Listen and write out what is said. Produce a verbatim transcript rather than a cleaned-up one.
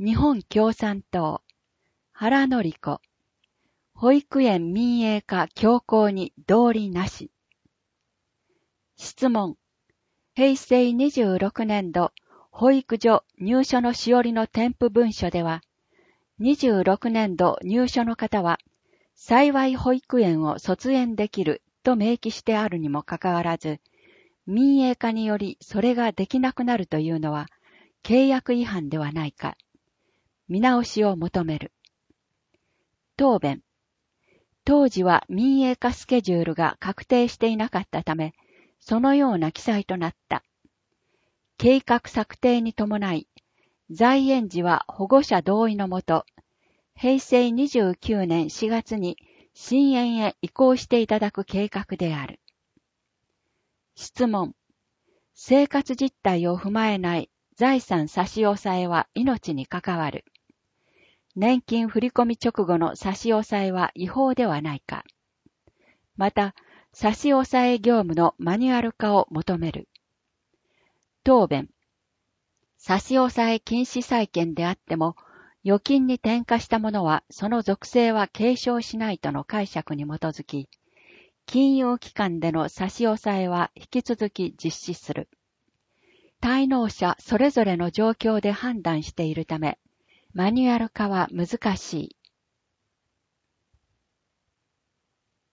日本共産党、原典子、保育園民営化強行に道理なし。質問。平成にじゅうろくねん度、保育所入所のしおりの添付文書では、にじゅうろくねん度入所の方は、幸い保育園を卒園できると明記してあるにもかかわらず、民営化によりそれができなくなるというのは、契約違反ではないか。見直しを求める。答弁。当時は民営化スケジュールが確定していなかったため、そのような記載となった。計画策定に伴い、在園児は保護者同意のもと、平成にじゅうきゅうねんしがつに新園へ移行していただく計画である。質問。生活実態を踏まえない財産差し押さえは命に関わる。年金振込直後の差し押さえは違法ではないか。また、差し押さえ業務のマニュアル化を求める。答弁。差し押さえ禁止債権であっても、預金に転嫁したものはその属性は継承しないとの解釈に基づき、金融機関での差し押さえは引き続き実施する。滞納者それぞれの状況で判断しているため、マニュアル化は難しい。